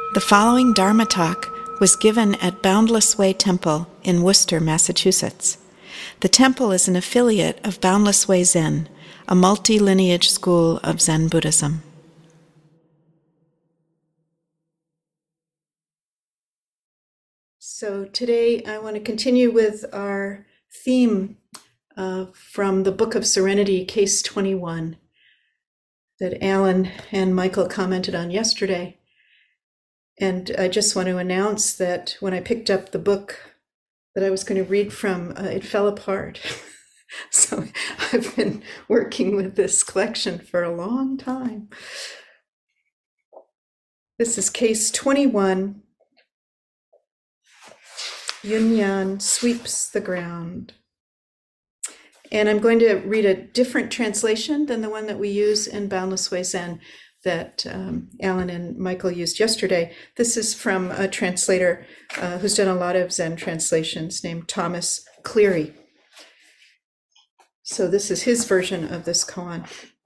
The following Dharma talk was given at Boundless Way Temple in Worcester, Massachusetts. The temple is an affiliate of Boundless Way Zen, a multi-lineage school of Zen Buddhism. So today I want to continue with our theme from the Book of Serenity, Case 21, that Alan and Michael commented on yesterday. And I just want to announce that when I picked up the book that I was going to read from, it fell apart. So I've been working with this collection for a long time. This is Case 21. Yunyan sweeps the ground. And I'm going to read a different translation than the one that we use in Boundless Way Zen that Alan and Michael used yesterday. This is from a translator who's done a lot of Zen translations named Thomas Cleary. So this is his version of this koan.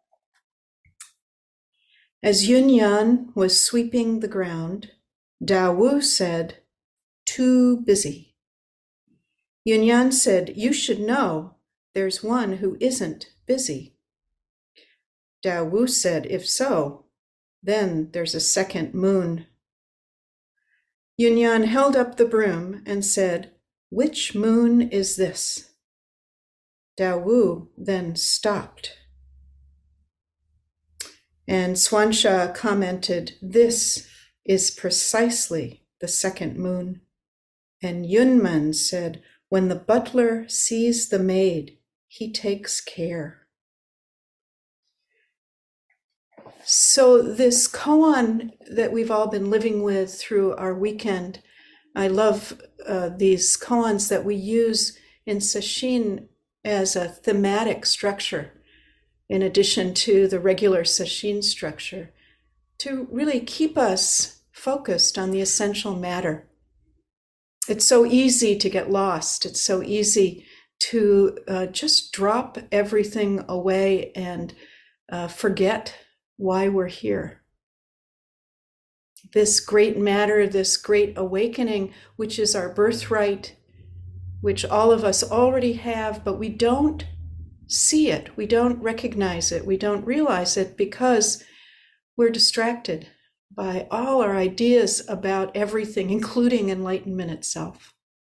As Yunyan was sweeping the ground, Tao Wu said, "Too busy." Yunyan said, "You should know there's one who isn't busy." Tao Wu said, "If so, then there's a second moon." Yunyan held up the broom and said, "Which moon is this?" Tao Wu then stopped. And Swansha commented, "This is precisely the second moon." And Yunman said, "When the butler sees the maid, he takes care." So this koan that we've all been living with through our weekend, I love these koans that we use in Sesshin as a thematic structure, in addition to the regular Sesshin structure, to really keep us focused on the essential matter. It's so easy to get lost. It's so easy to just drop everything away and forget why we're here. This great matter, this great awakening, which is our birthright, which all of us already have, but we don't see it, we don't recognize it, we don't realize it because we're distracted by all our ideas about everything, including enlightenment itself.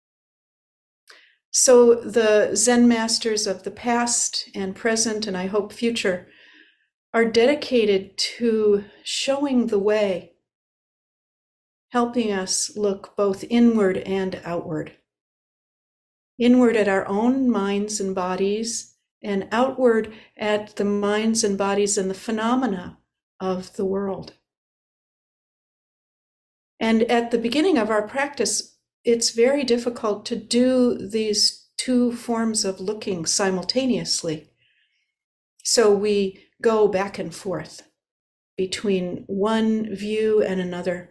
So the Zen masters of the past and present, and I hope future, are dedicated to showing the way, helping us look both inward and outward. Inward at our own minds and bodies, and outward at the minds and bodies and the phenomena of the world. And at the beginning of our practice, it's very difficult to do these two forms of looking simultaneously. So we go back and forth between one view and another.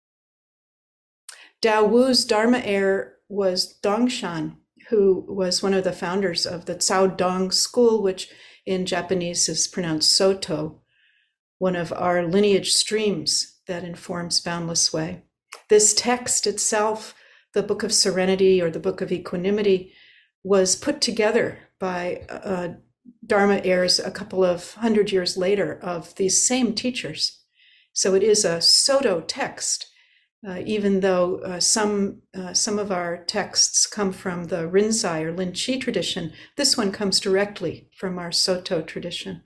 Tao Wu's Dharma heir was Dongshan, who was one of the founders of the Cao Dong school, which in Japanese is pronounced Soto, one of our lineage streams that informs Boundless Way. This text itself, the Book of Serenity or the Book of Equanimity, was put together by Dharma heirs a couple of hundred years later of these same teachers. So it is a Soto text, even though some of our texts come from the Rinzai or Linchi tradition. This one comes directly from our Soto tradition.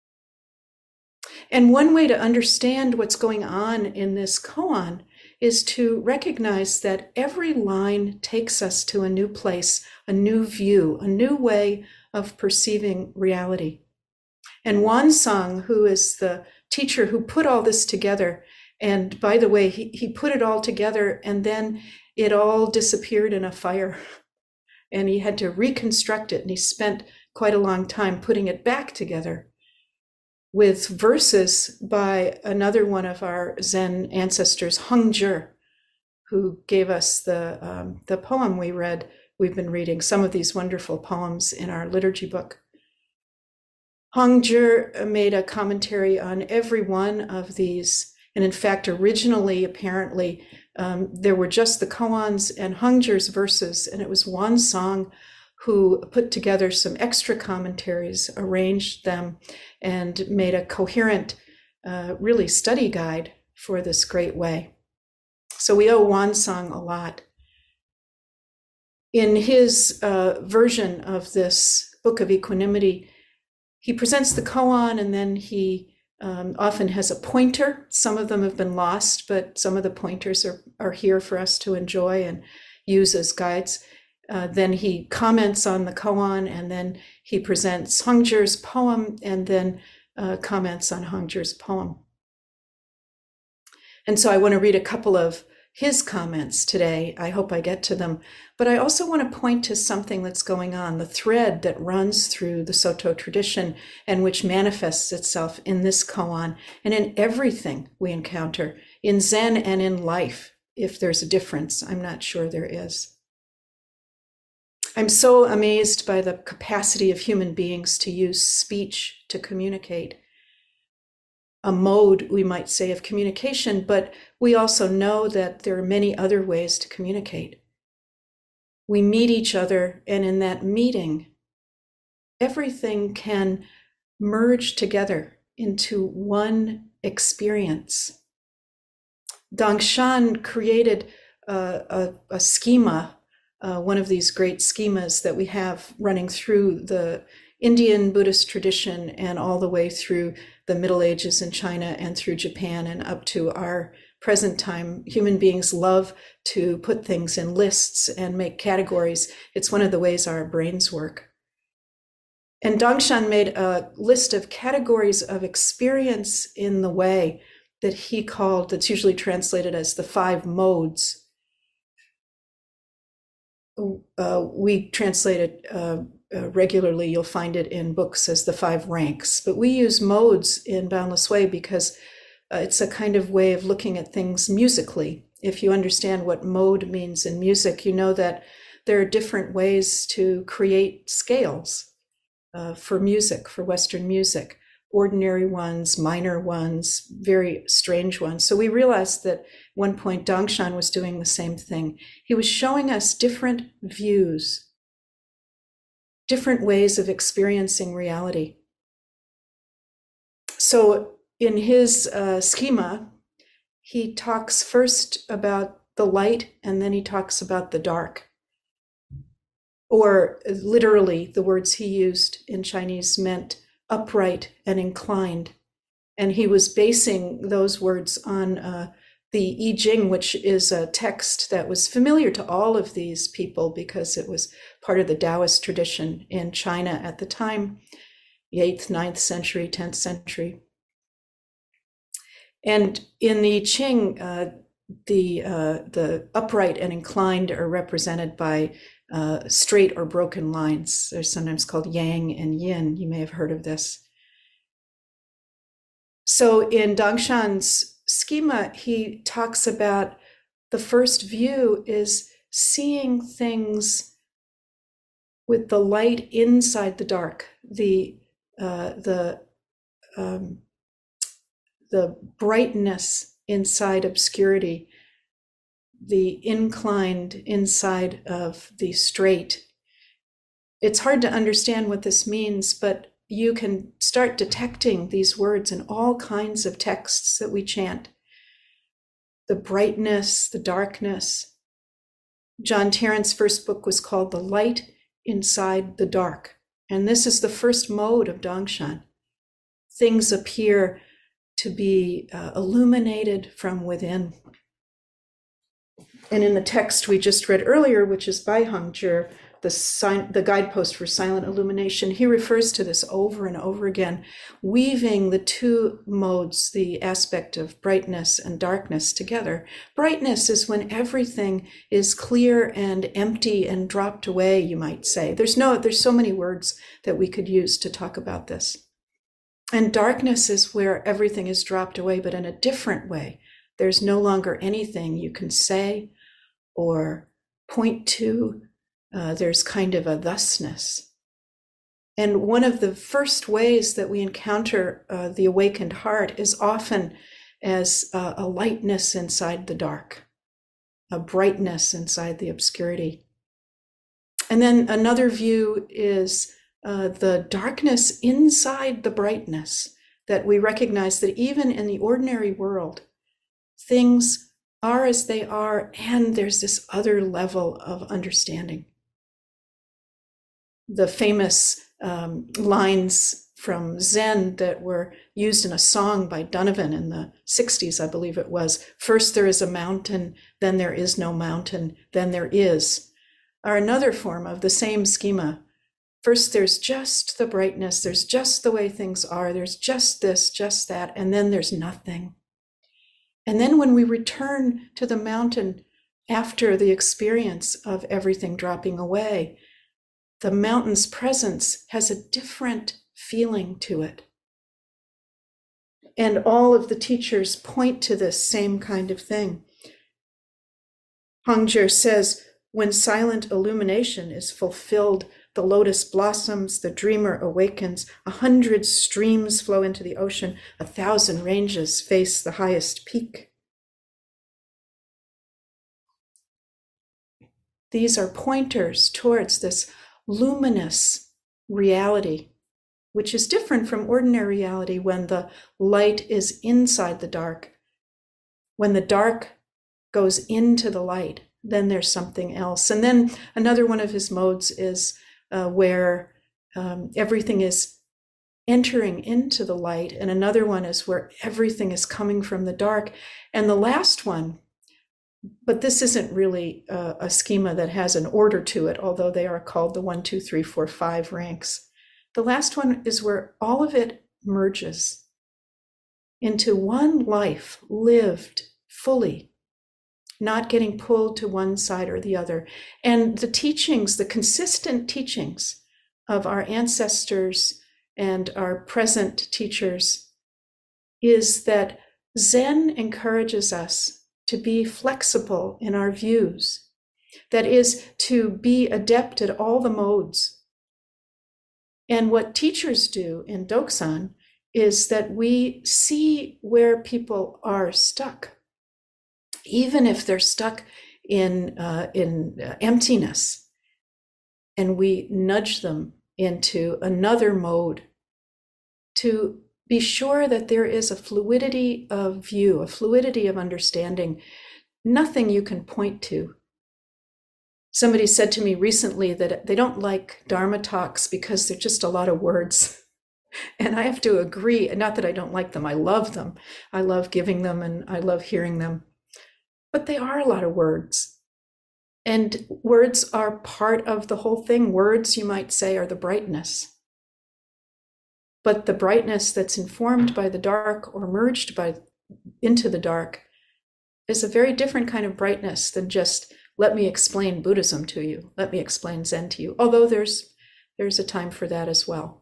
And one way to understand what's going on in this koan is to recognize that every line takes us to a new place, a new view, a new way of perceiving reality. And Wansong, who is the teacher who put all this together, and by the way, he put it all together and then it all disappeared in a fire. And he had to reconstruct it, and he spent quite a long time putting it back together with verses by another one of our Zen ancestors, Heng Zhi, who gave us the poem we read. We've been reading some of these wonderful poems in our liturgy book. Heng Zhi made a commentary on every one of these, And in fact, originally, apparently, there were just the koans and Hongzhi's verses, and it was Huansong who put together some extra commentaries, arranged them, and made a coherent, really study guide for this great way. So we owe Huansong a lot. In his version of this Book of Equanimity, he presents the koan, and then he often has a pointer. Some of them have been lost, but some of the pointers are here for us to enjoy and use as guides. Then he comments on the koan, and then he presents Hongzhi's poem, and then comments on Hongzhi's poem. And so I want to read a couple of his comments today. I hope I get to them. But I also want to point to something that's going on, the thread that runs through the Soto tradition and which manifests itself in this koan and in everything we encounter, in Zen and in life. If there's a difference, I'm not sure there is. I'm so amazed by the capacity of human beings to use speech to communicate. A mode, we might say, of communication, but we also know that there are many other ways to communicate. We meet each other, and in that meeting, everything can merge together into one experience. Dongshan created a schema, one of these great schemas that we have running through the Indian Buddhist tradition and all the way through the Middle Ages in China and through Japan and up to our present time. Human beings love to put things in lists and make categories. It's one of the ways our brains work. And Dongshan made a list of categories of experience in the way that he called, that's usually translated as the 5 modes. We translate it regularly. You'll find it in books as the 5 ranks, but we use modes in Boundless Way because it's a kind of way of looking at things musically. If you understand what mode means in music, you know that there are different ways to create scales for music, for Western music. Ordinary ones, minor ones, very strange ones. So we realized that at one point Dongshan was doing the same thing. He was showing us different views, different ways of experiencing reality. So in his schema, he talks first about the light, and then he talks about the dark. Or literally, the words he used in Chinese meant upright and inclined. And he was basing those words on the I Ching, which is a text that was familiar to all of these people because it was part of the Taoist tradition in China at the time, the 8th, 9th century, 10th century. And in the I Ching, the upright and inclined are represented by straight or broken lines. They're sometimes called yang and yin. You may have heard of this. So in Dongshan's schema, he talks about the first view is seeing things with the light inside the dark, the brightness inside obscurity, the inclined inside of the straight. It's hard to understand what this means, but you can start detecting these words in all kinds of texts that we chant. The brightness, the darkness. John Tarrant's first book was called The Light Inside the Dark. And this is the first mode of Dongshan. Things appear to be illuminated from within. And in the text we just read earlier, which is by Hongzhi, the guidepost for silent illumination, he refers to this over and over again, weaving the 2 modes, the aspect of brightness and darkness together. Brightness is when everything is clear and empty and dropped away, you might say. There's so many words that we could use to talk about this. And darkness is where everything is dropped away, but in a different way. There's no longer anything you can say or point to. There's kind of a thusness. And one of the first ways that we encounter the awakened heart is often as a lightness inside the dark, a brightness inside the obscurity. And then another view is the darkness inside the brightness, that we recognize that even in the ordinary world, things are as they are, and there's this other level of understanding. The famous lines from Zen that were used in a song by Donovan in the 60s, I believe it was, first there is a mountain, then there is no mountain, then there is, are another form of the same schema. First, there's just the brightness, there's just the way things are, there's just this, just that, and then there's nothing. And then when we return to the mountain after the experience of everything dropping away, the mountain's presence has a different feeling to it. And all of the teachers point to this same kind of thing. Hongzhi says, when silent illumination is fulfilled, the lotus blossoms, the dreamer awakens, 100 streams flow into the ocean, 1,000 ranges face the highest peak. These are pointers towards this luminous reality, which is different from ordinary reality when the light is inside the dark. When the dark goes into the light, then there's something else. And then another one of his modes is where everything is entering into the light, and another one is where everything is coming from the dark. And the last one, but this isn't really a schema that has an order to it, although they are called the 1, 2, 3, 4, 5 ranks. The last one is where all of it merges into one life lived fully, not getting pulled to one side or the other. And the teachings, the consistent teachings of our ancestors and our present teachers is that Zen encourages us to be flexible in our views. That is, to be adept at all the modes. And what teachers do in Doksan is that we see where people are stuck, even if they're stuck in emptiness, and we nudge them into another mode to be sure that there is a fluidity of view, a fluidity of understanding, nothing you can point to. Somebody said to me recently that they don't like Dharma talks because they're just a lot of words. And I have to agree, not that I don't like them, I love them. I love giving them and I love hearing them. But they are a lot of words. And words are part of the whole thing. Words, you might say, are the brightness. But the brightness that's informed by the dark or merged into the dark is a very different kind of brightness than just, let me explain Buddhism to you, let me explain Zen to you, although there's a time for that as well.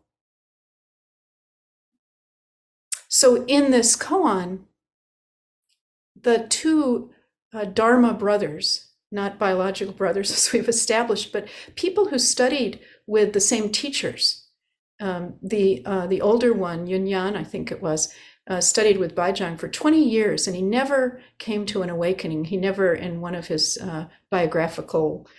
So in this koan, the two Dharma brothers, not biological brothers as we've established, but people who studied with the same teachers. The older one, Yunyan, I think it was, studied with Baizhang for 20 years, and he never came to an awakening. He never, in one of his biographical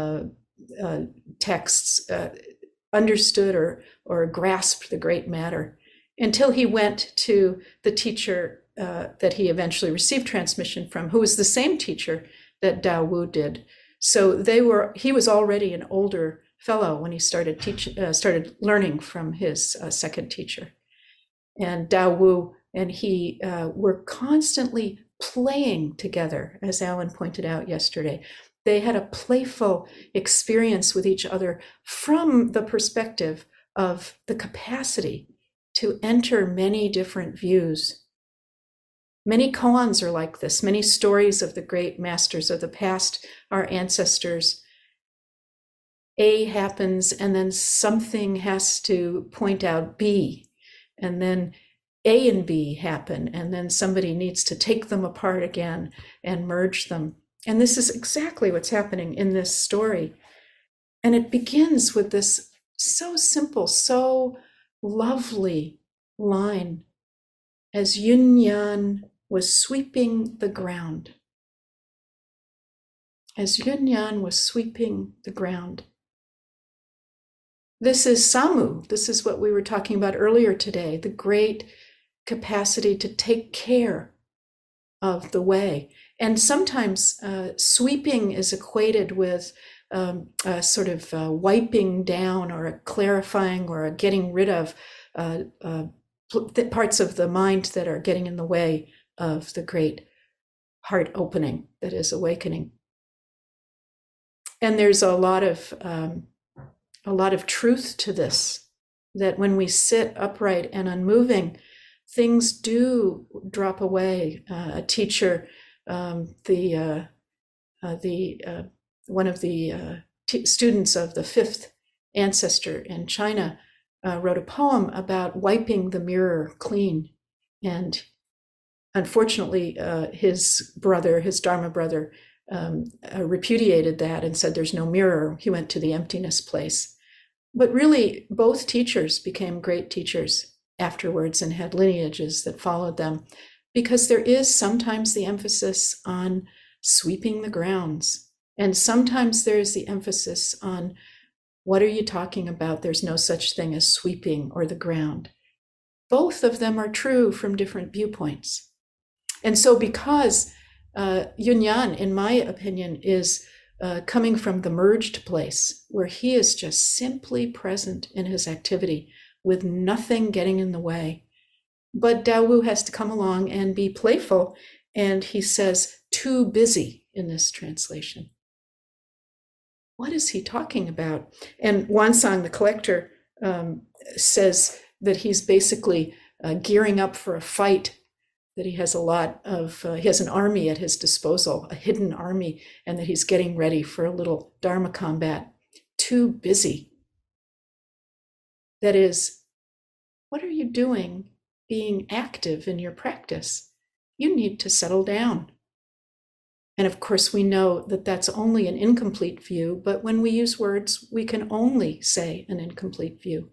texts, understood or grasped the great matter until he went to the teacher that he eventually received transmission from, who was the same teacher that Dao Wu did. So he was already an older fellow when he started learning from his second teacher. And Dao Wu and he were constantly playing together, as Alan pointed out yesterday. They had a playful experience with each other from the perspective of the capacity to enter many different views. Many koans are like this. Many stories of the great masters of the past, our ancestors. A happens, and then something has to point out B. And then A and B happen, and then somebody needs to take them apart again and merge them. And this is exactly what's happening in this story. And it begins with this so simple, so lovely line. As Yunyan was sweeping the ground. As Yunyan was sweeping the ground. This is Samu. This is what we were talking about earlier today, the great capacity to take care of the way. And sometimes sweeping is equated with sort of wiping down or a clarifying or a getting rid of parts of the mind that are getting in the way of the great heart opening that is awakening. And there's a lot of truth to this, that when we sit upright and unmoving, things do drop away. A teacher, one of the students of the fifth ancestor in China, wrote a poem about wiping the mirror clean. And unfortunately, his Dharma brother, repudiated that and said there's no mirror. He went to the emptiness place. But really, both teachers became great teachers afterwards and had lineages that followed them, because there is sometimes the emphasis on sweeping the grounds. And sometimes there's the emphasis on, what are you talking about? There's no such thing as sweeping or the ground. Both of them are true from different viewpoints. And so because Yunyan, in my opinion, is coming from the merged place, where he is just simply present in his activity with nothing getting in the way. But Daowu has to come along and be playful, and he says, too busy in this translation. What is he talking about? And Wansang, the collector, says that he's basically gearing up for a fight, that he has he has an army at his disposal, a hidden army, and that he's getting ready for a little Dharma combat. Too busy. That is, what are you doing being active in your practice? You need to settle down. And of course, we know that that's only an incomplete view, but when we use words, we can only say an incomplete view.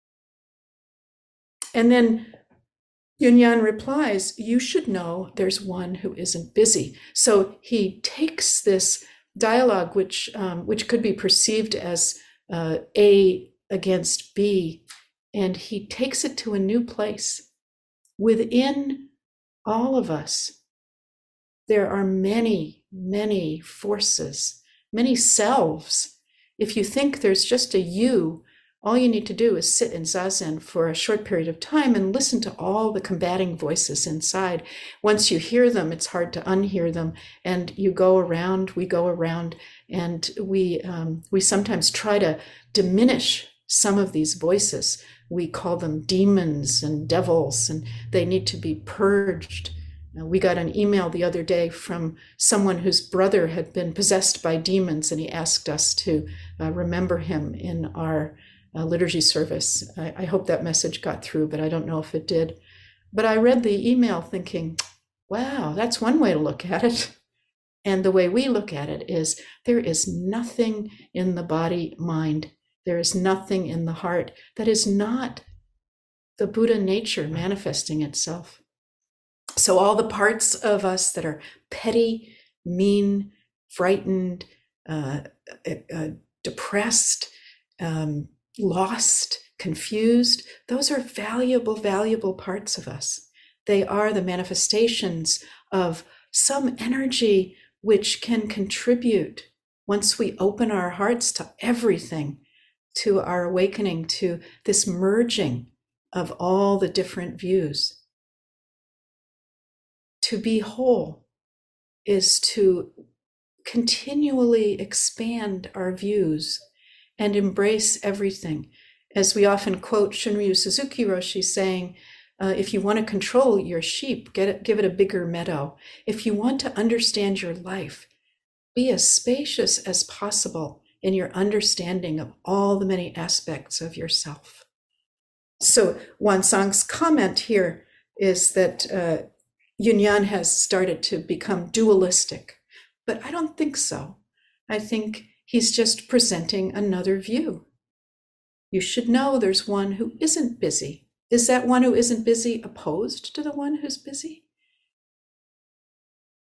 And then Yunyan replies, you should know there's one who isn't busy. So he takes this dialogue, which could be perceived as A against B, and he takes it to a new place. Within all of us, there are many, many forces, many selves. If you think there's just a you, all you need to do is sit in Zazen for a short period of time and listen to all the combating voices inside. Once you hear them, it's hard to unhear them. And we go around, and we sometimes try to diminish some of these voices. We call them demons and devils, and they need to be purged. We got an email the other day from someone whose brother had been possessed by demons, and he asked us to remember him in our liturgy service. I hope that message got through, but I don't know if it did. But I read the email thinking, wow, that's one way to look at it. And the way we look at it is, there is nothing in the body, mind, there is nothing in the heart that is not the Buddha nature manifesting itself. So all the parts of us that are petty, mean, frightened, depressed, lost, confused, those are valuable, valuable parts of us. They are the manifestations of some energy which can contribute, once we open our hearts to everything, to our awakening, to this merging of all the different views. To be whole is to continually expand our views and embrace everything. As we often quote Shunryu Suzuki Roshi saying, if you want to control your sheep, give it a bigger meadow. If you want to understand your life, be as spacious as possible in your understanding of all the many aspects of yourself. So Wansang's comment here is that Yunyan has started to become dualistic, but I don't think so. I think he's just presenting another view. You should know there's one who isn't busy. Is that one who isn't busy opposed to the one who's busy?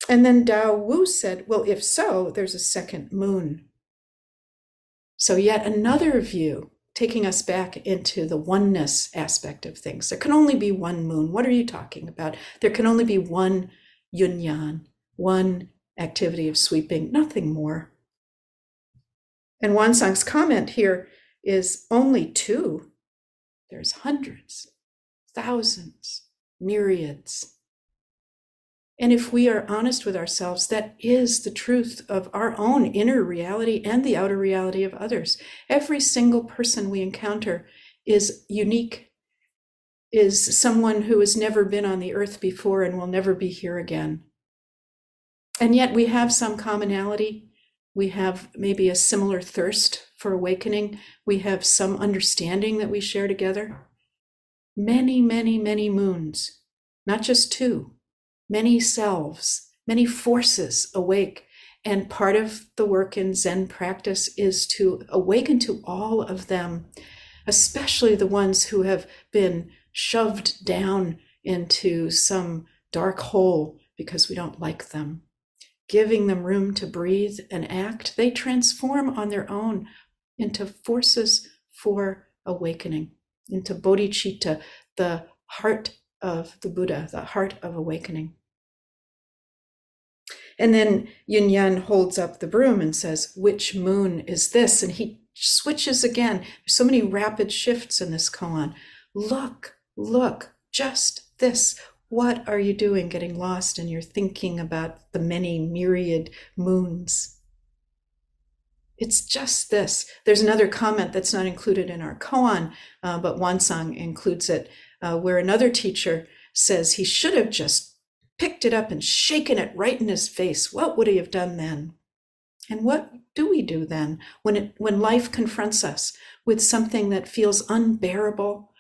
And then Dao Wu said, well, if so, there's a second moon. So yet another view, taking us back into the oneness aspect of things. There can only be one moon. What are you talking about? There can only be one yun-yan, one activity of sweeping, nothing more. And Wansang's comment here is only two. There's hundreds, thousands, myriads. And if we are honest with ourselves, that is the truth of our own inner reality and the outer reality of others. Every single person we encounter is unique, is someone who has never been on the earth before and will never be here again. And yet we have some commonality. We have maybe a similar thirst for awakening. We have some understanding that we share together. Many, many, many moons, not just two. Many selves, many forces awake. And part of the work in Zen practice is to awaken to all of them, especially the ones who have been shoved down into some dark hole because we don't like them. Giving them room to breathe and act, they transform on their own into forces for awakening, into bodhicitta, the heart of the Buddha, the heart of awakening. And then Yun-Yan holds up the broom and says, which moon is this? And he switches again. There's so many rapid shifts in this koan. Look, just this. What are you doing getting lost in your thinking about the many myriad moons? It's just this. There's another comment that's not included in our koan, but Wansang includes it, where another teacher says he should have just picked it up and shaken it right in his face. What would he have done then? And what do we do then when life confronts us with something that feels unbearable,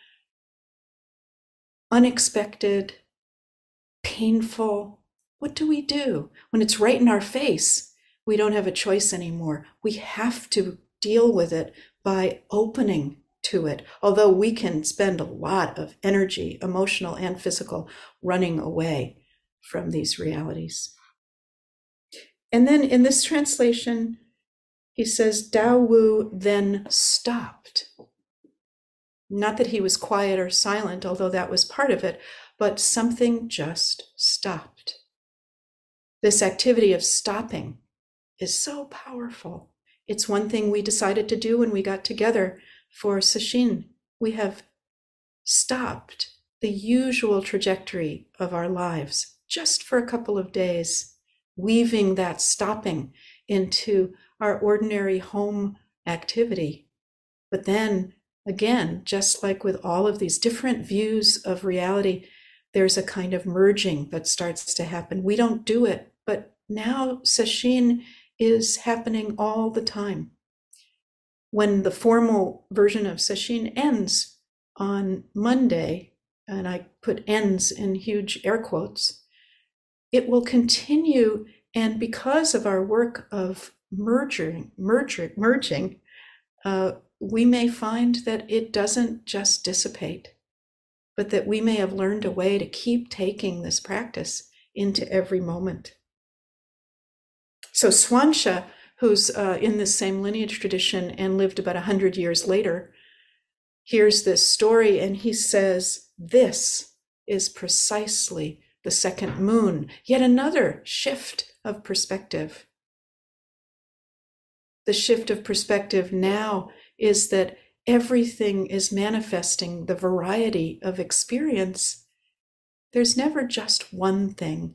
unexpected, painful? What do we do when it's right in our face? We don't have a choice anymore. We have to deal with it by opening to it, although we can spend a lot of energy, emotional and physical, running away from these realities. And then in this translation, he says, Dao Wu then stopped. Not that he was quiet or silent, although that was part of it, but something just stopped. This activity of stopping is so powerful. It's one thing we decided to do when we got together for Sesshin. We have stopped the usual trajectory of our lives just for a couple of days, weaving that stopping into our ordinary home activity. But then again, just like with all of these different views of reality, there's a kind of merging that starts to happen. We don't do it, but now Sesshin is happening all the time. When the formal version of Sesshin ends on Monday, and I put ends in huge air quotes, it will continue. And because of our work of merging, we may find that it doesn't just dissipate, but that we may have learned a way to keep taking this practice into every moment. So Swansha, who's in this same lineage tradition and lived about 100 years later, hears this story and he says, this is precisely the second moon, yet another shift of perspective. The shift of perspective now is that everything is manifesting the variety of experience. There's never just one thing.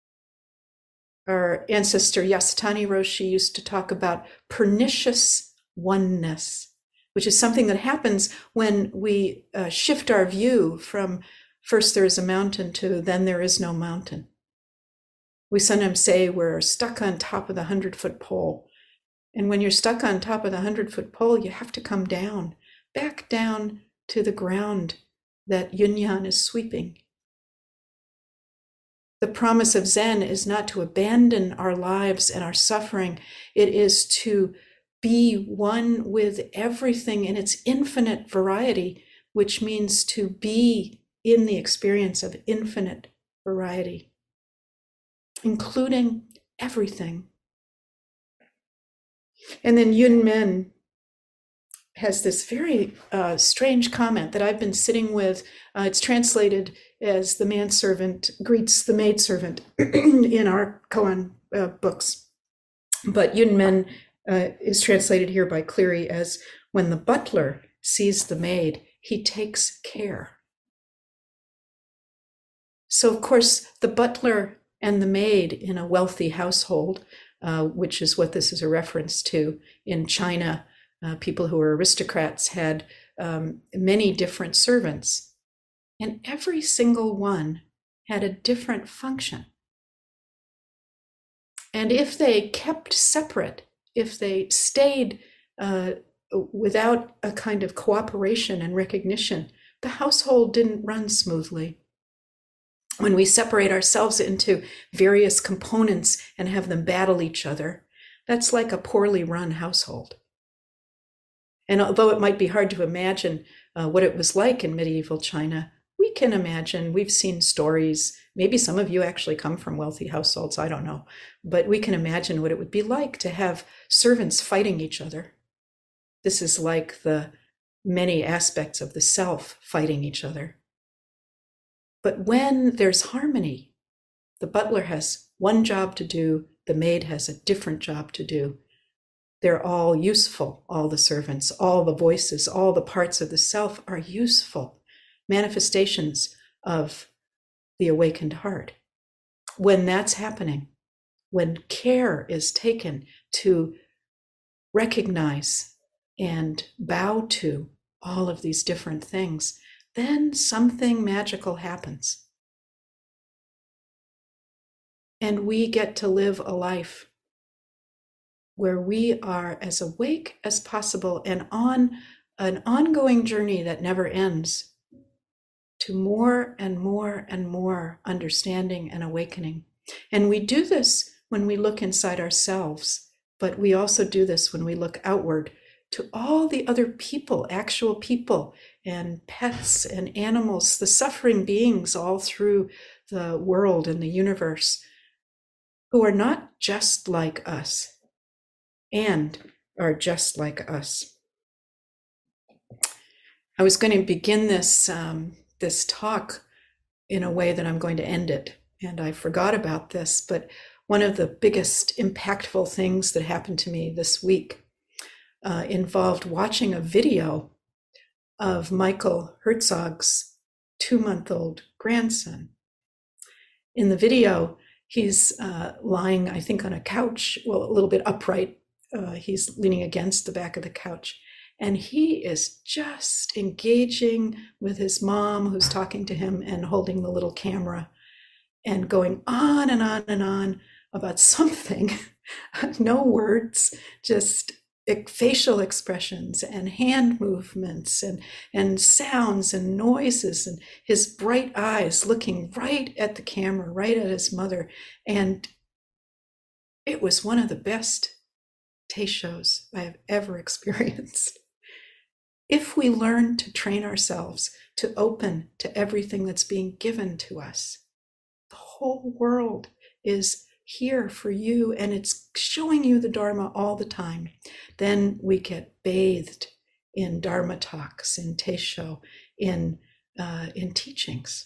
Our ancestor Yasutani Roshi used to talk about pernicious oneness, which is something that happens when we shift our view from first there is a mountain to then there is no mountain. We sometimes say we're stuck on top of the 100-foot pole. And when you're stuck on top of the 100-foot pole, you have to come down, back down to the ground that Yun-Yan is sweeping. The promise of Zen is not to abandon our lives and our suffering. It is to be one with everything in its infinite variety, which means to be in the experience of infinite variety. including everything. And then Yun Men has this very strange comment that I've been sitting with. It's translated as the manservant greets the maidservant in our koan books. But Yun Men is translated here by Cleary as, when the butler sees the maid, he takes care. So, of course, the butler and the maid in a wealthy household, which is what this is a reference to in China, people who were aristocrats had many different servants, and every single one had a different function. And if they kept separate, if they stayed without a kind of cooperation and recognition, the household didn't run smoothly. When we separate ourselves into various components and have them battle each other, that's like a poorly run household. And although it might be hard to imagine what it was like in medieval China, we can imagine. We've seen stories. Maybe some of you actually come from wealthy households, I don't know. But we can imagine what it would be like to have servants fighting each other. This is like the many aspects of the self fighting each other. But when there's harmony, the butler has one job to do, the maid has a different job to do. They're all useful, all the servants, all the voices, all the parts of the self are useful manifestations of the awakened heart. When that's happening, when care is taken to recognize and bow to all of these different things, then something magical happens. And we get to live a life where we are as awake as possible and on an ongoing journey that never ends to more and more and more understanding and awakening. And we do this when we look inside ourselves, but we also do this when we look outward to all the other people, actual people and pets and animals, the suffering beings all through the world and the universe, who are not just like us and are just like us. I was going to begin this talk in a way that I'm going to end it, and I forgot about this, but one of the biggest impactful things that happened to me this week involved watching a video of Michael Herzog's 2-month-old grandson. In the video, he's lying, I think, on a couch, well, a little bit upright. He's leaning against the back of the couch. And he is just engaging with his mom, who's talking to him and holding the little camera, and going on and on and on about something. No words, just facial expressions and hand movements and sounds and noises, and his bright eyes looking right at the camera, right at his mother. And it was one of the best taste shows I have ever experienced. If we learn to train ourselves to open to everything that's being given to us, the whole world is here for you, and it's showing you the Dharma all the time. Then we get bathed in Dharma talks, in Teisho, in teachings.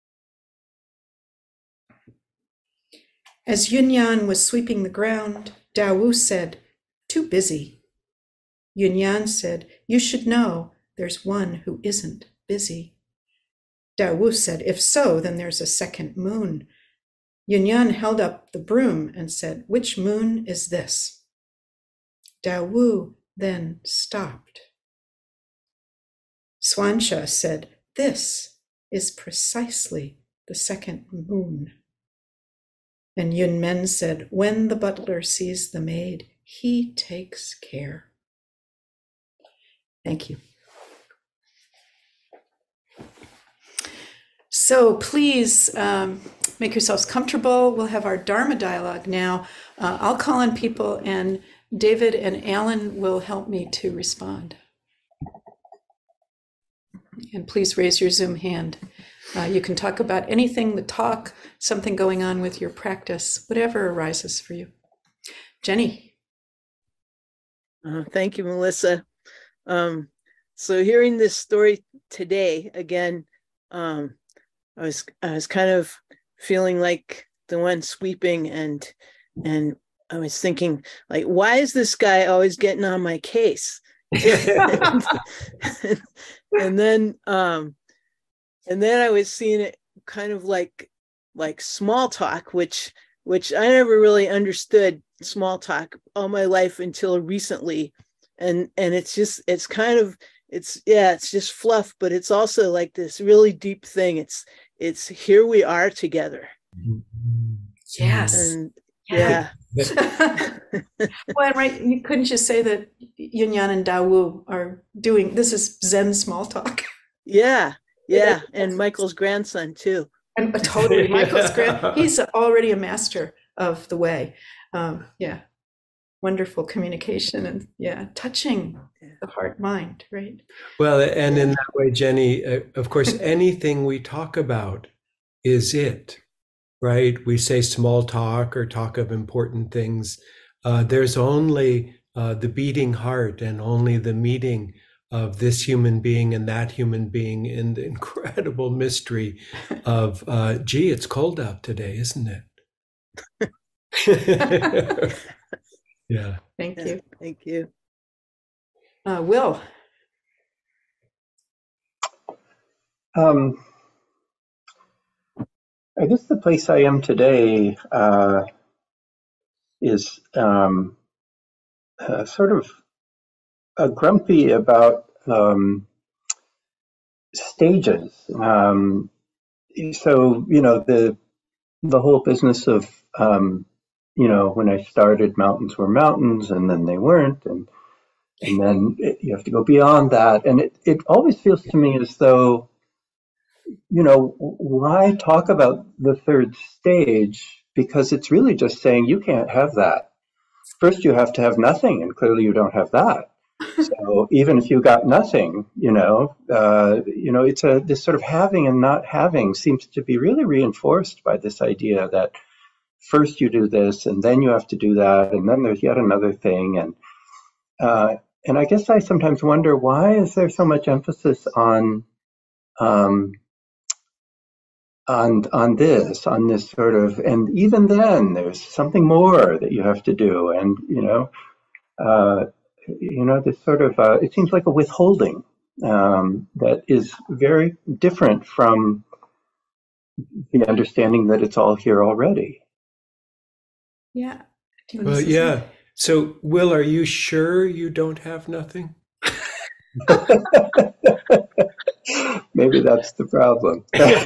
As Yunyan was sweeping the ground, Dawu said, "Too busy." Yunyan said, "You should know there's one who isn't busy." Dawu said, "If so, then there's a second moon." Yunyan held up the broom and said, "Which moon is this?" Dawu then stopped. Swansha said, "This is precisely the second moon." And Yun Men said, "When the butler sees the maid, he takes care." Thank you. So please make yourselves comfortable. We'll have our Dharma dialogue now. I'll call on people, and David and Alan will help me to respond. And please raise your Zoom hand You can talk about anything, the talk, something going on with your practice, whatever arises for you. Jenny. Thank you, Melissa. So hearing this story today again, I was kind of feeling like the one sweeping, and I was thinking, like, why is this guy always getting on my case? and, and then I was seeing it kind of like small talk, which I never really understood small talk all my life until recently. And it's just, it's kind of, it's just fluff, but it's also like this really deep thing. It's here we are together. Yes. And yeah. Well, right. Couldn't you say that Yin Yan and Dawu are doing, this is Zen small talk? Yeah. Yeah. And Michael's grandson too. And totally. Michael's he's already a master of the way. Yeah. Wonderful communication and touching the heart mind, right? Well, and in that way, Jenny, of course, anything we talk about is it, right? We say small talk or talk of important things. There's only the beating heart and only the meeting of this human being and that human being in the incredible mystery of, gee, it's cold out today, isn't it? Yeah. Thank you. Thank you. Will. I guess the place I am today is sort of grumpy about stages. So, the whole business of, when I started, mountains were mountains and then they weren't. And then you have to go beyond that. And it always feels to me as though, why talk about the third stage? Because it's really just saying you can't have that. First, you have to have nothing, and clearly you don't have that. So even if you got nothing, it's this sort of having and not having seems to be really reinforced by this idea that first you do this, and then you have to do that, and then there's yet another thing, and I guess I sometimes wonder, why is there so much emphasis on this sort of, and even then there's something more that you have to do, and this sort of it seems like a withholding that is very different from the understanding that it's all here already. Yeah. Well, yeah. So, Will, are you sure you don't have nothing? Maybe that's the problem.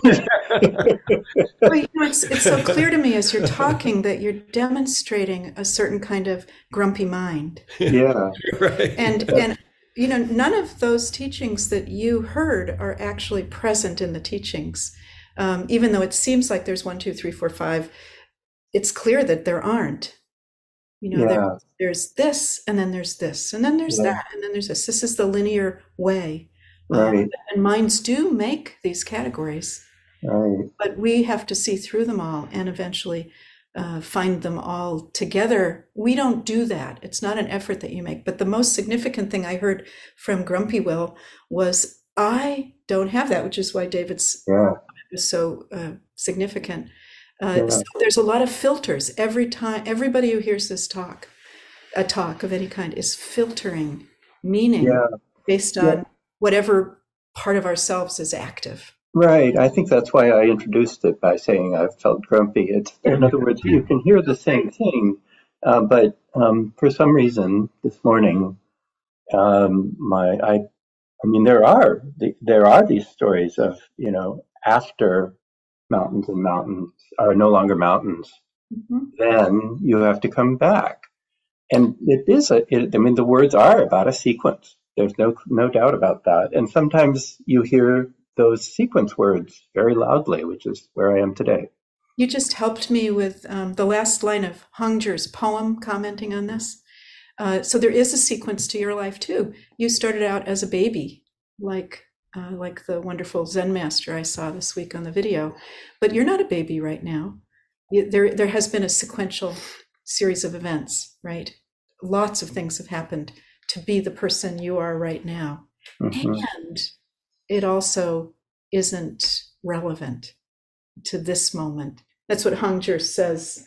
Well, it's so clear to me as you're talking that you're demonstrating a certain kind of grumpy mind. Yeah. Right. And none of those teachings that you heard are actually present in the teachings. Even though it seems like there's 1, 2, 3, 4, 5, it's clear that there aren't. There's this, and then there's this, and then there's that, and then there's this. This is the linear way. Right. And minds do make these categories. Right. But we have to see through them all and eventually find them all together. We don't do that. It's not an effort that you make. But the most significant thing I heard from Grumpy Will was, I don't have that, which is why David's was so significant. So there's a lot of filters every time. Everybody who hears this talk, a talk of any kind, is filtering meaning based on whatever part of ourselves is active. Right. I think that's why I introduced it by saying I've felt grumpy. In other words, you can hear the same thing, but for some reason this morning, there are these stories of, after mountains and mountains are no longer mountains, then you have to come back. And the words are about a sequence. There's no doubt about that. And sometimes you hear those sequence words very loudly, which is where I am today. You just helped me with the last line of Hongzhi's poem commenting on this. So there is a sequence to your life too. You started out as a baby, like like the wonderful Zen master I saw this week on the video. But you're not a baby right now. There has been a sequential series of events, right? Lots of things have happened to be the person you are right now. And it also isn't relevant to this moment. That's what Hongzhi says.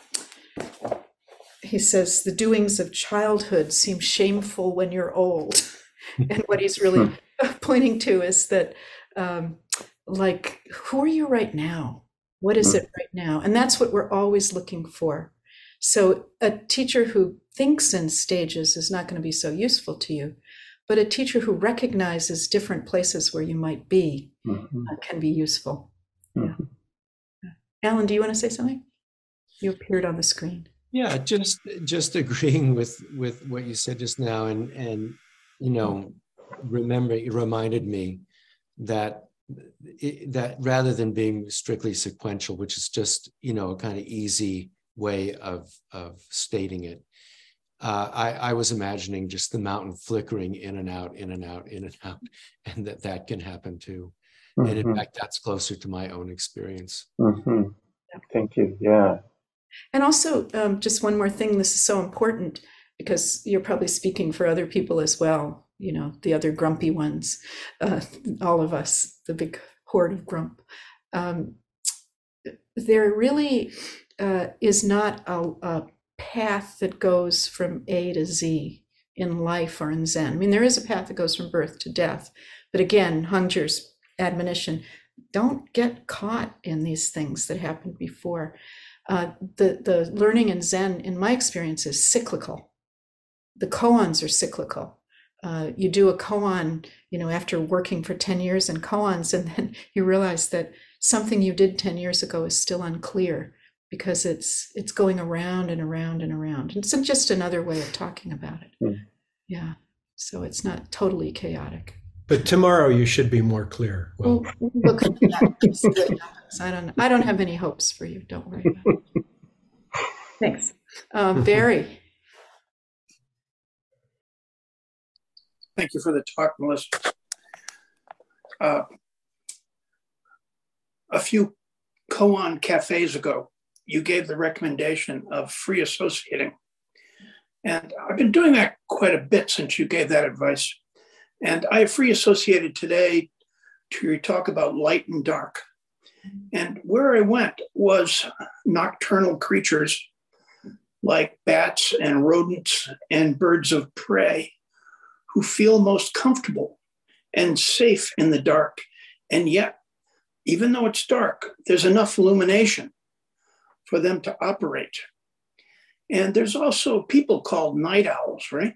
He says, the doings of childhood seem shameful when you're old. And what he's really pointing to is that, like, who are you right now? What is it right now? And that's what we're always looking for. So a teacher who thinks in stages is not going to be so useful to you, but a teacher who recognizes different places where you might be can be useful. Yeah. Alan, do you want to say something? You appeared on the screen. Yeah, just agreeing with what you said just now, and you know, it reminded me that that rather than being strictly sequential, which is just, you know, a kind of easy way of stating it, I was imagining just the mountain flickering in and out, in and out, in and out, and that can happen too. And in fact, that's closer to my own experience. Thank you. Yeah. And also, just one more thing, this is so important because you're probably speaking for other people as well, you know, the other grumpy ones, all of us, the big horde of grump. There really is not a path that goes from A to Z in life or in Zen. I mean, there is a path that goes from birth to death. But again, Hongzhi's admonition, don't get caught in these things that happened before. The learning in Zen, in my experience, is cyclical. The koans are cyclical. You do a koan, you know, after working for 10 years in koans, and then you realize that something you did 10 years ago is still unclear because it's going around and around and around. It's just another way of talking about it. Yeah. So it's not totally chaotic. But tomorrow you should be more clear. Well, we'll look into that. I don't have any hopes for you. Don't worry about it. Thanks. Barry. Thank you for the talk, Melissa. A few koan cafes ago, you gave the recommendation of free associating. And I've been doing that quite a bit since you gave that advice. And I free associated today to talk about light and dark. And where I went was nocturnal creatures like bats and rodents and birds of prey who feel most comfortable and safe in the dark. And yet, even though it's dark, there's enough illumination for them to operate. And there's also people called night owls, right?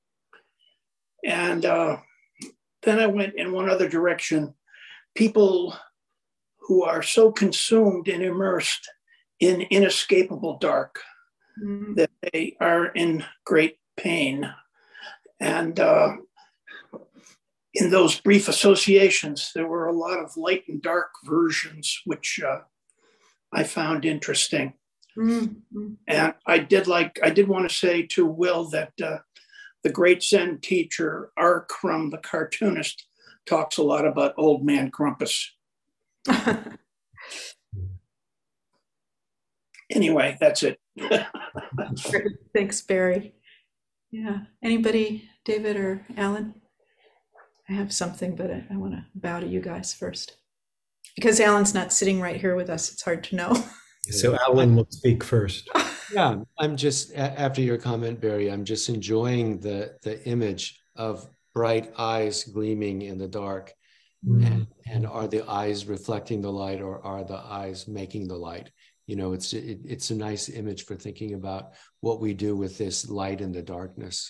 And then I went in one other direction, people who are so consumed and immersed in inescapable dark that they are in great pain. And in those brief associations, there were a lot of light and dark versions, which I found interesting. And I did want to say to Will that the great Zen teacher, R. Crumb, the cartoonist, talks a lot about Old Man Grumpus. Anyway, that's it. Thanks, Barry. Yeah. Anybody, David or Alan? I have something, but I want to bow to you guys first. Because Alan's not sitting right here with us, it's hard to know. So Alan will speak first. Yeah, I'm just, after your comment, Barry, I'm just enjoying the image of bright eyes gleaming in the dark. And are the eyes reflecting the light, or are the eyes making the light? You know, it's a nice image for thinking about what we do with this light in the darkness.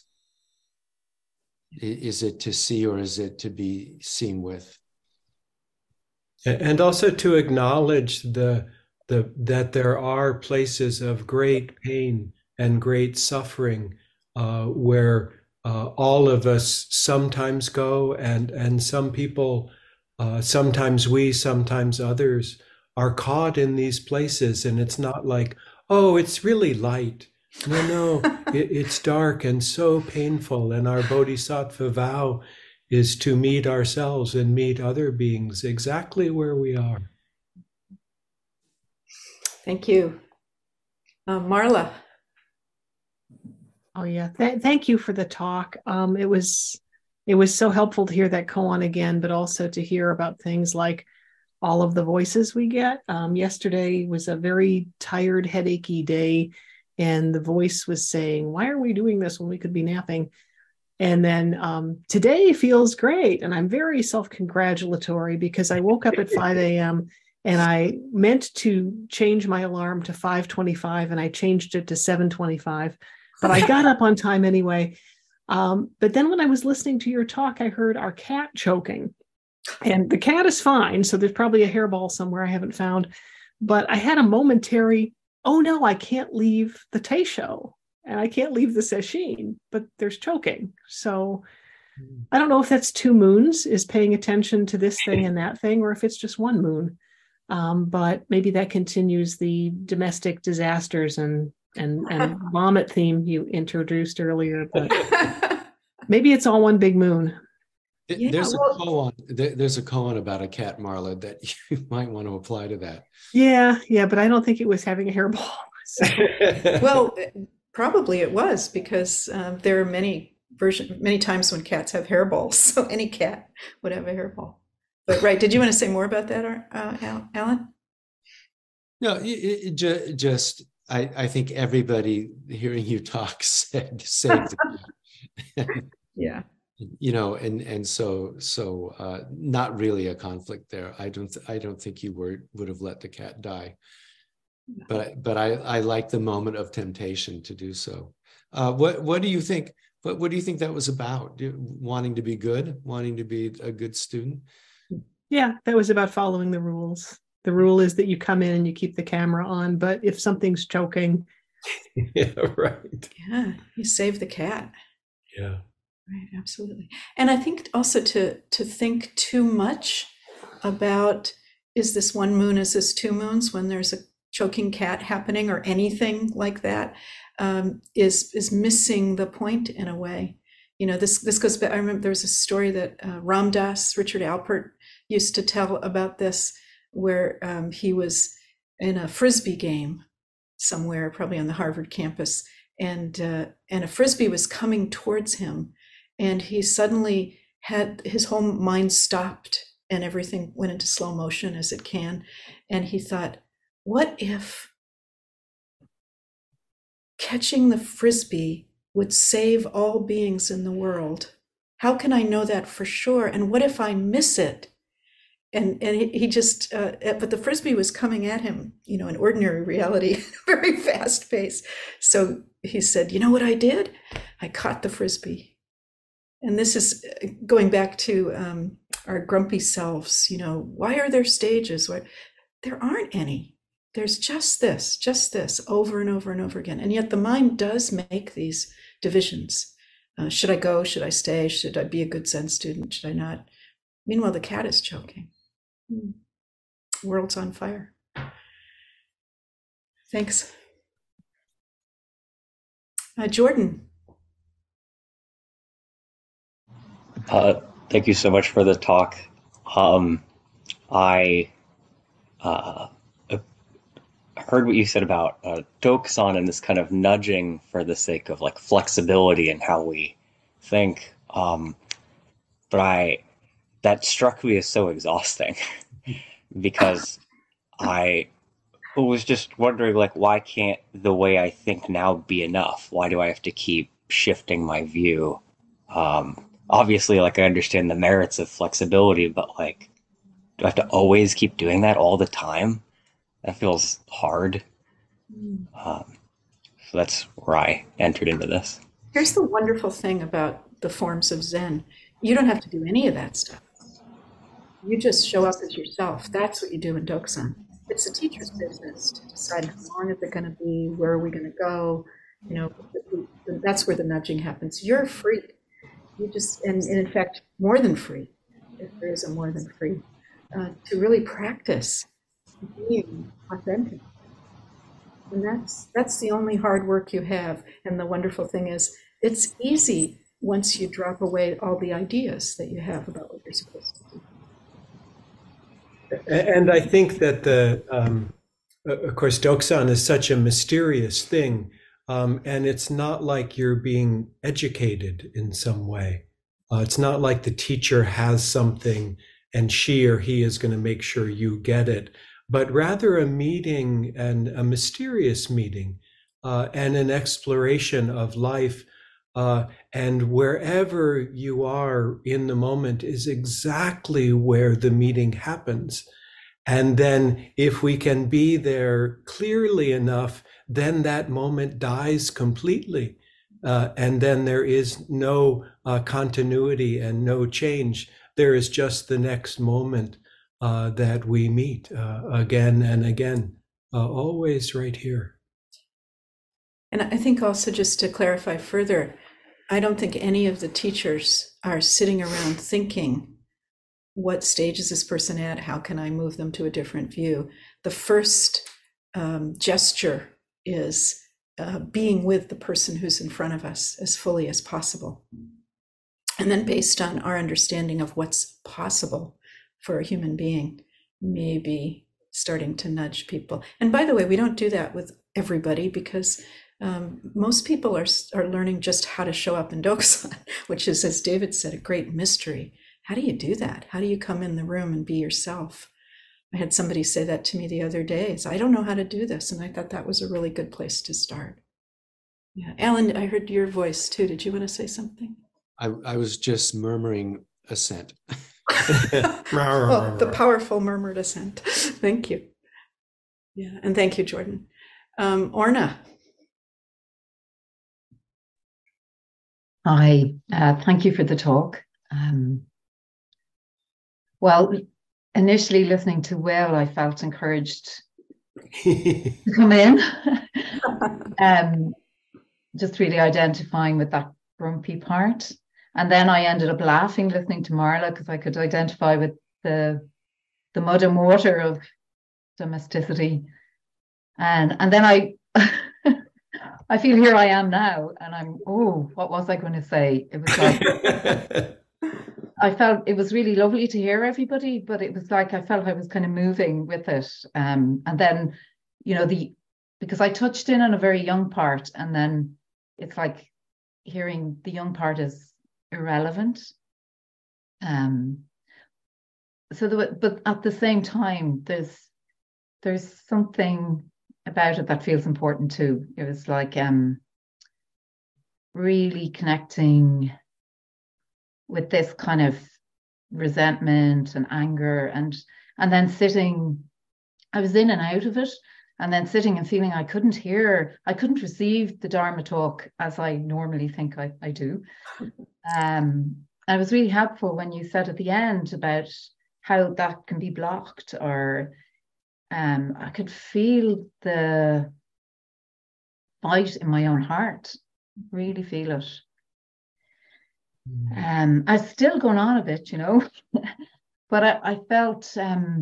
Is it to see, or is it to be seen with? And also to acknowledge that there are places of great pain and great suffering where all of us sometimes go, and some people, sometimes we, sometimes others, are caught in these places. And it's not like, oh, it's really light. No, it's dark and so painful. And our bodhisattva vow is to meet ourselves and meet other beings exactly where we are. Thank you. Marla. Oh yeah, thank you for the talk. It was so helpful to hear that koan again, but also to hear about things like all of the voices we get. Yesterday was a very tired, headachy day, and the voice was saying, "Why are we doing this when we could be napping?" And then today feels great, and I'm very self-congratulatory because I woke up at 5 a.m. and I meant to change my alarm to 5:25, and I changed it to 7:25. But I got up on time anyway. But then when I was listening to your talk, I heard our cat choking. And the cat is fine, so there's probably a hairball somewhere I haven't found. But I had a momentary, oh no, I can't leave the Teisho, and I can't leave the sesshin, but there's choking. So I don't know if that's two moons, is paying attention to this thing and that thing, or if it's just one moon. But maybe that continues the domestic disasters and vomit theme you introduced earlier, but maybe it's all one big moon. Yeah, There's well- there's a koan about a cat, Marla, that you might want to apply to that. Yeah, but I don't think it was having a hairball. So. Well, probably it was, because there are many times when cats have hairballs, so any cat would have a hairball. But right, did you want to say more about that, Alan? No, I think everybody hearing you talk said save the cat. Yeah. And so not really a conflict there. I don't think you would have let the cat die, but I like the moment of temptation to do so. What do you think? What do you think that was about? Wanting to be good, wanting to be a good student? Yeah, that was about following the rules. The rule is that you come in and you keep the camera on, but if something's choking. Yeah, right. Yeah, you save the cat. Yeah. Right, absolutely. And I think also to think too much about, is this one moon, is this two moons, when there's a choking cat happening or anything like that, is missing the point in a way. This goes back. I remember there was a story that Ram Dass, Richard Alpert, used to tell about this, where he was in a Frisbee game somewhere, probably on the Harvard campus, and a Frisbee was coming towards him, and he suddenly had his whole mind stopped and everything went into slow motion, as it can. And he thought, what if catching the Frisbee would save all beings in the world? How can I know that for sure? And what if I miss it? And he just, but the Frisbee was coming at him, in ordinary reality, very fast pace. So he said, you know what I did? I caught the Frisbee. And this is going back to our grumpy selves. Why are there stages? There aren't any. There's just this over and over and over again. And yet the mind does make these divisions. Should I go? Should I stay? Should I be a good Zen student? Should I not? Meanwhile, the cat is choking. World's on fire. Thanks. Jordan. Thank you so much for the talk. I heard what you said about Dokusan and this kind of nudging for the sake of like flexibility in how we think. But that struck me as so exhausting because I was just wondering, like, why can't the way I think now be enough? Why do I have to keep shifting my view? Obviously, like, I understand the merits of flexibility, but like, do I have to always keep doing that all the time? That feels hard. So that's where I entered into this. Here's the wonderful thing about the forms of Zen. You don't have to do any of that stuff. You just show up as yourself. That's what you do in Dokusan. It's the teacher's business to decide how long is it going to be, where are we going to go. That's where the nudging happens. You're free. You just, and in fact, more than free, if there is a more than free, to really practice being authentic. And that's the only hard work you have. And the wonderful thing is, it's easy once you drop away all the ideas that you have about what you're supposed to do. And I think that of course, Doksan is such a mysterious thing, and it's not like you're being educated in some way. It's not like the teacher has something and she or he is going to make sure you get it, but rather a meeting, and a mysterious meeting, and an exploration of life. And wherever you are in the moment is exactly where the meeting happens. And then if we can be there clearly enough, then that moment dies completely. And then there is no continuity and no change. There is just the next moment that we meet again and again, always right here. And I think also, just to clarify further, I don't think any of the teachers are sitting around thinking, what stage is this person at? How can I move them to a different view? The first gesture is being with the person who's in front of us as fully as possible. And then, based on our understanding of what's possible for a human being, maybe starting to nudge people. And by the way, we don't do that with everybody, because most people are learning just how to show up in Doksan, which is, as David said, a great mystery. How do you do that? How do you come in the room and be yourself? I had somebody say that to me the other day. I don't know how to do this. And I thought that was a really good place to start. Yeah. Alan, I heard your voice too. Did you want to say something? I was just murmuring assent. Oh, the powerful murmured assent. Thank you. Yeah. And thank you, Jordan. Orna. Hi, thank you for the talk. Well, initially listening to Will, I felt encouraged to come in. Just really identifying with that grumpy part. And then I ended up laughing listening to Marla, because I could identify with the mud and water of domesticity. And then I I feel here I am now, and I'm, what was I going to say? It was like, I felt it was really lovely to hear everybody, but it was like I felt I was kind of moving with it. And then, because I touched in on a very young part, and then it's like hearing the young part is irrelevant. But at the same time, there's something about it that feels important too. It was like really connecting with this kind of resentment and anger, and then sitting, I was in and out of it, and then sitting and feeling I couldn't receive the Dharma talk as I normally think I do. It was really helpful when you said at the end about how that can be blocked, or I could feel the fight in my own heart, really feel it. I was still going on a bit, but I felt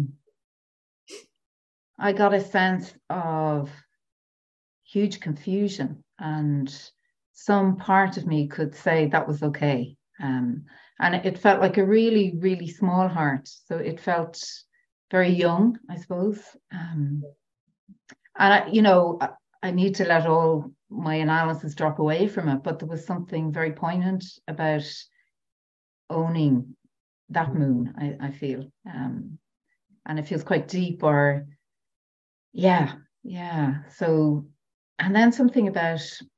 I got a sense of huge confusion, and some part of me could say that was okay. And it felt like a really, really small heart. So it felt very young, I suppose. And I need to let all my analysis drop away from it, but there was something very poignant about owning that moon, I feel. And it feels quite deep, or yeah. So, and then something about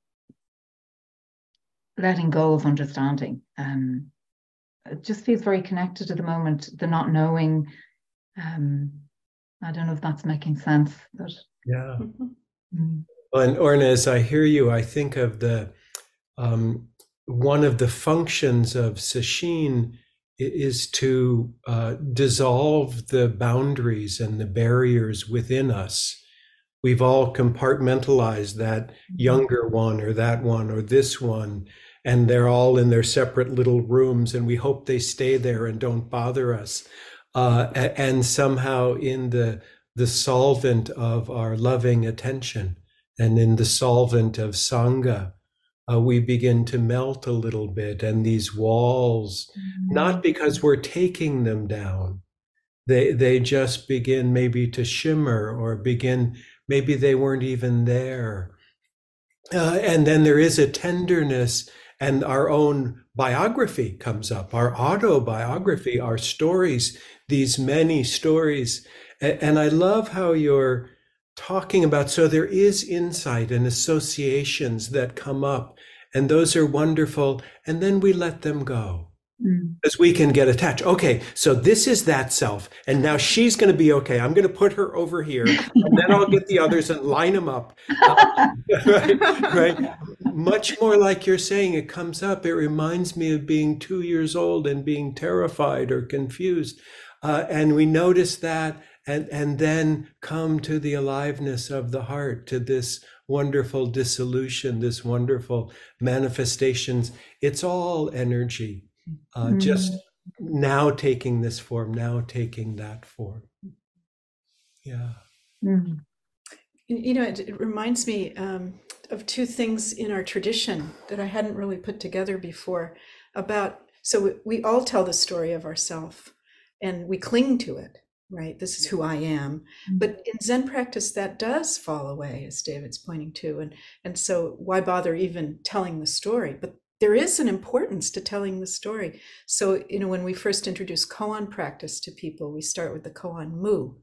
letting go of understanding. It just feels very connected at the moment, the not knowing. I don't know if that's making sense. But yeah. Well, and Orna, as I hear you, I think of the one of the functions of sesshin is to dissolve the boundaries and the barriers within us. We've all compartmentalized that younger one or that one or this one, and they're all in their separate little rooms, and we hope they stay there and don't bother us. And somehow in the solvent of our loving attention, and in the solvent of Sangha, we begin to melt a little bit, and these walls, not because we're taking them down, they just begin maybe to shimmer, or begin, maybe they weren't even there. And then there is a tenderness, and our own biography comes up, our autobiography, our stories, these many stories. And I love how you're talking about, so there is insight and associations that come up, and those are wonderful. And then we let them go. Because we can get attached. Okay, so this is that self, and now she's going to be okay. I'm going to put her over here, and then I'll get the others and line them up. Right? Much more like you're saying, it comes up. It reminds me of being 2 years old and being terrified or confused. And we notice that, and then come to the aliveness of the heart, to this wonderful dissolution, this wonderful manifestations. It's all energy. Just now taking this form, now taking that form. Yeah. You know, it reminds me of two things in our tradition that I hadn't really put together before about, so we all tell the story of ourself and we cling to it, right? This is who I am. But in Zen practice, that does fall away, as David's pointing to. And so why bother even telling the story? But there is an importance to telling the story. So, you know, when we first introduce koan practice to people, we start with the koan mu.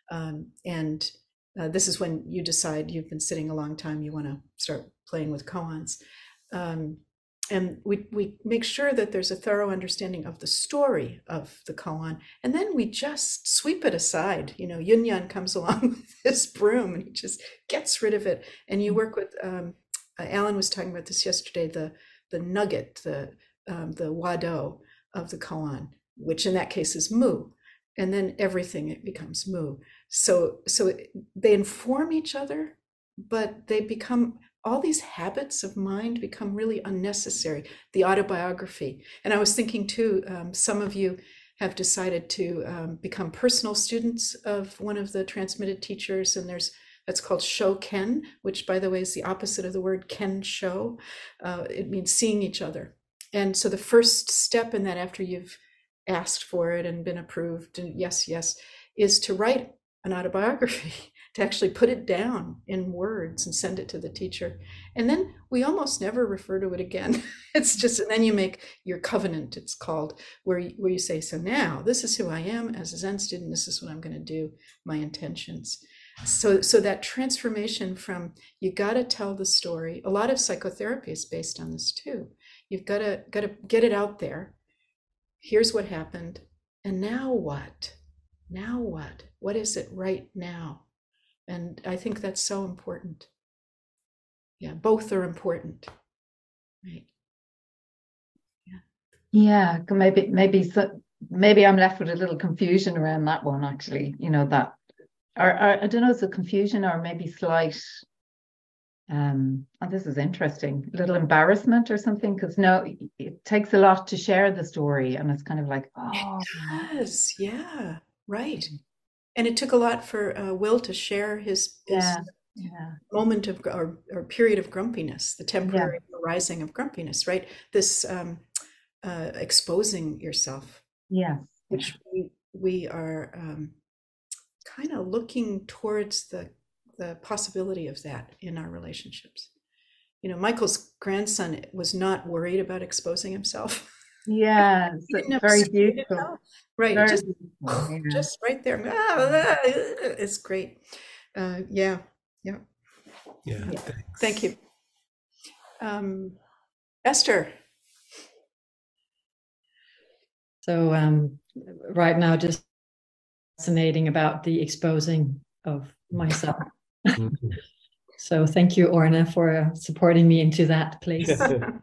This is when you decide you've been sitting a long time, you want to start playing with koans. And we make sure that there's a thorough understanding of the story of the koan. And then we just sweep it aside. You know, Yunyan comes along with his broom and he just gets rid of it. And you work with, Alan was talking about this yesterday, the nugget, the wado of the koan, which in that case is mu, and then everything, it becomes mu. So they inform each other, but they become, all these habits of mind become really unnecessary. The autobiography, and I was thinking too, some of you have decided to become personal students of one of the transmitted teachers, and that's called Shoken, which, by the way, is the opposite of the word Kensho. It means seeing each other. And so the first step in that, after you've asked for it and been approved, and yes, is to write an autobiography, to actually put it down in words and send it to the teacher. And then we almost never refer to it again. It's just, and then you make your covenant, it's called, where you say, so now this is who I am as a Zen student, this is what I'm going to do, my intentions. So that transformation from, you got to tell the story. A lot of psychotherapy is based on this too. You've got to get it out there. Here's what happened. And now what? Now what? What is it right now? And I think that's so important. Yeah, both are important. Right. Yeah, maybe I'm left with a little confusion around that one, actually. You know, that, or I don't know, it's a confusion or maybe slight, this is interesting, a little embarrassment or something, because no, it takes a lot to share the story, and it's kind of like, oh. It does, yeah, right. And it took a lot for Will to share his moment of, or period of grumpiness, the temporary arising of grumpiness, right? This exposing yourself. Yes. Which we are kind of looking towards the possibility of that in our relationships. You know, Michael's grandson was not worried about exposing himself. Yeah, very beautiful. Right, very just, beautiful, just right there. It's great. Yeah. Thank you. Esther. So right now, just fascinating about the exposing of myself. So thank you, Orna, for supporting me into that place.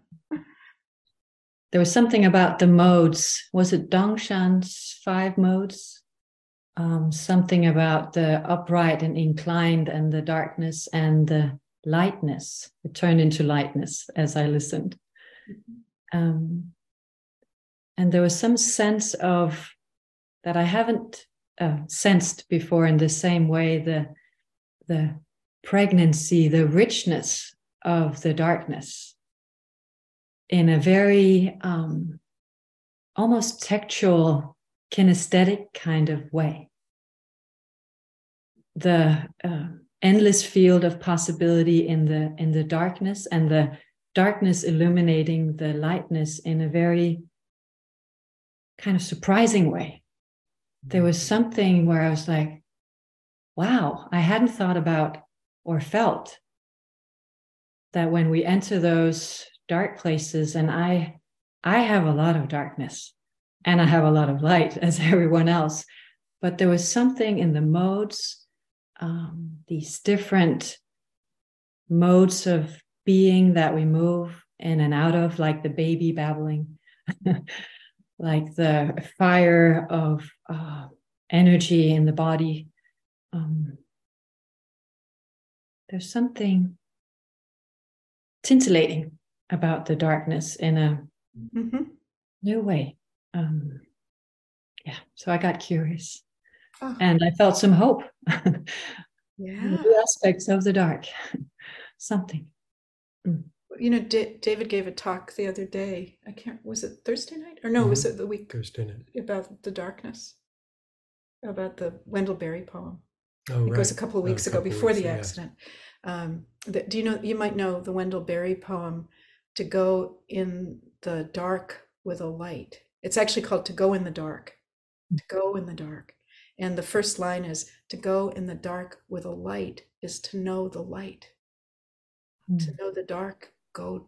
There was something about the modes. Was it Dongshan's 5 modes? Something about the upright and inclined and the darkness and the lightness. It turned into lightness as I listened. And there was some sense of that I haven't sensed before in the same way, the pregnancy, the richness of the darkness. in a very almost textual, kinesthetic kind of way. The endless field of possibility in the darkness, and the darkness illuminating the lightness in a very kind of surprising way. There was something where I was like, wow, I hadn't thought about or felt that when we enter those dark places, and I have a lot of darkness and I have a lot of light as everyone else, but there was something in the modes, these different modes of being that we move in and out of, like the baby babbling, like the fire of energy in the body. There's something scintillating about the darkness in a new way. Yeah, so I got curious. Oh. And I felt some hope. Yeah. New aspects of the dark. Something. You know, David gave a talk the other day. Was it Thursday night? Or no, was it the week? Thursday night. About the darkness. About the Wendell Berry poem. Oh, it was a couple of weeks ago, before the accident. Do you know, you might know the Wendell Berry poem, To Go in the Dark with a Light. It's actually called To Go in the Dark. To go in the dark. And the first line is, to go in the dark with a light is to know the light. To know the dark, go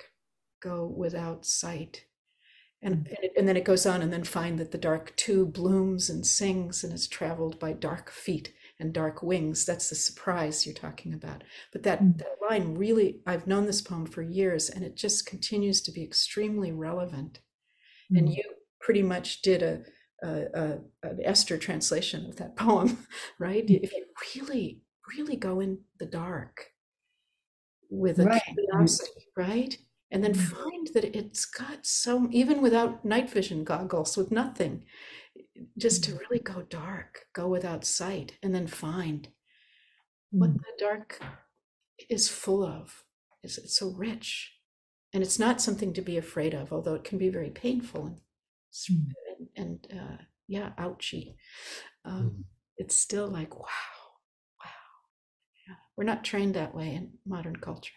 without sight. And then it goes on, and then find that the dark too blooms and sings and is traveled by dark feet and dark wings. That's the surprise you're talking about. But that line really, I've known this poem for years, and it just continues to be extremely relevant. And you pretty much did an Esther translation of that poem, right? If you really, really go in the dark with a curiosity, right? And then find that it's got even without night vision goggles, with nothing, just to really go dark, go without sight, and then find what the dark is full of. It's so rich. And it's not something to be afraid of, although it can be very painful and ouchy. It's still like, wow. Yeah. We're not trained that way in modern culture.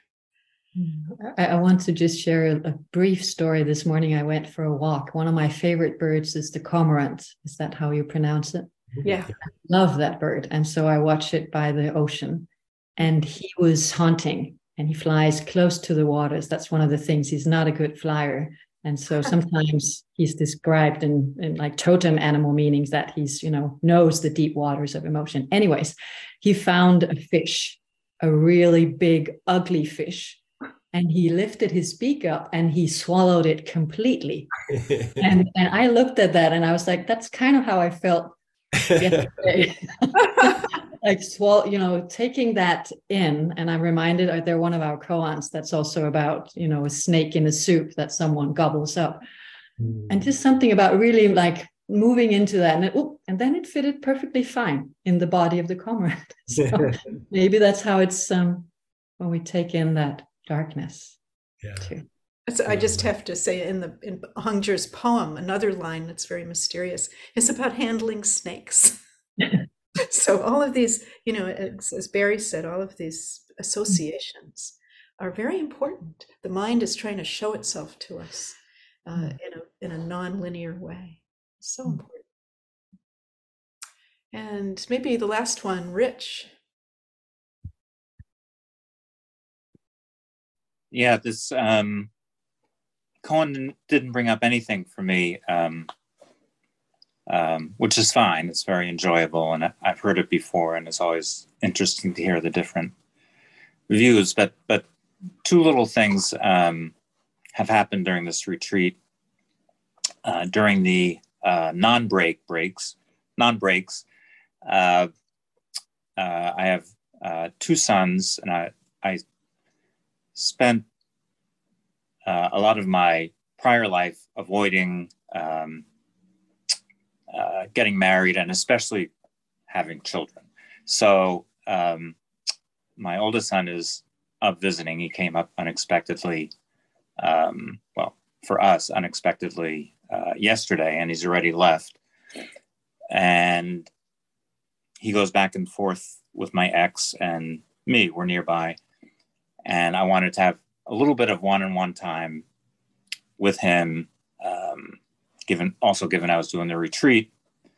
I want to just share a brief story. This morning I went for a walk. One of my favorite birds is the cormorant. Is that how you pronounce it? Yeah. I love that bird. And so I watch it by the ocean. And he was hunting, and he flies close to the waters. That's one of the things. He's not a good flyer. And so sometimes he's described in like totem animal meanings that he's, knows the deep waters of emotion. Anyways, he found a fish, a really big, ugly fish. And he lifted his beak up and he swallowed it completely. and I looked at that and I was like, that's kind of how I felt yesterday. Like taking that in. And I'm reminded, they're one of our koans that's also about, a snake in a soup that someone gobbles up. And just something about really like moving into that. And then it fitted perfectly fine in the body of the cormorant. So maybe that's how it's when we take in that darkness. Yeah. Too. I just have to say, in Hongzhi's poem, another line that's very mysterious is about handling snakes. So all of these, as Barry said, all of these associations are very important. The mind is trying to show itself to us in a non-linear way. So important. And maybe the last one, Rich. Yeah, this koan didn't bring up anything for me, which is fine. It's very enjoyable, and I've heard it before, and it's always interesting to hear the different views. But two little things have happened during this retreat. During the non-breaks, I have two sons, and I spent a lot of my prior life avoiding getting married, and especially having children. So my oldest son is up visiting. He came up unexpectedly well, for us, unexpectedly yesterday, and he's already left. And he goes back and forth with my ex and me. We're nearby. And I wanted to have a little bit of one-on-one time with him, given I was doing the retreat.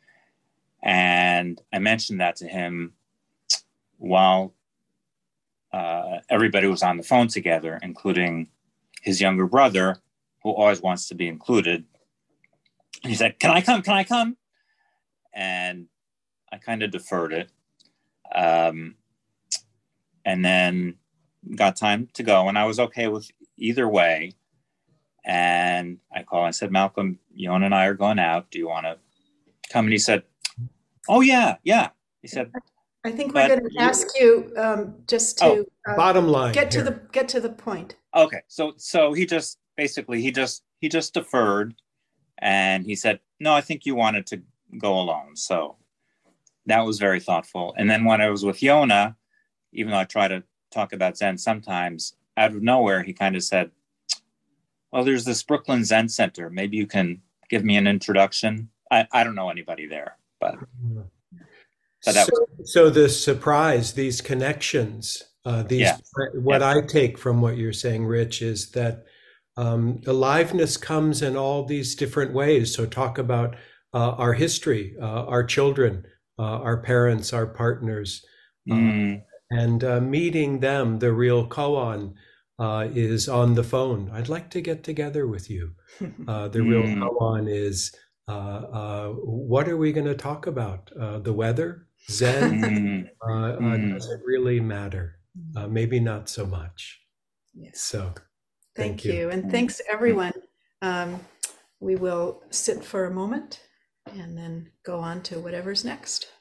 And I mentioned that to him while everybody was on the phone together, including his younger brother, who always wants to be included. And he said, "Can I come? Can I come?" And I kind of deferred it. And then got time to go, and I was okay with either way. And I called and I said, "Malcolm, Yona and I are going out. Do you want to come?" And he said, "Oh, yeah. He said, I think we're going to ask you just to bottom line get to the point. Okay. So he just deferred, and he said, "No, I think you wanted to go alone." So that was very thoughtful. And then when I was with Yona, even though I try to talk about Zen sometimes, out of nowhere, he kind of said, "Well, there's this Brooklyn Zen Center. Maybe you can give me an introduction." I don't know anybody there, but so the surprise, these connections, what I take from what you're saying, Rich, is that aliveness comes in all these different ways. So talk about our history, our children, our parents, our partners, and meeting them. The real koan is on the phone. "I'd like to get together with you." The real koan is, what are we going to talk about? The weather? Zen? Does it really matter? Maybe not so much. Yes. So thank you. And thanks, everyone. We will sit for a moment and then go on to whatever's next.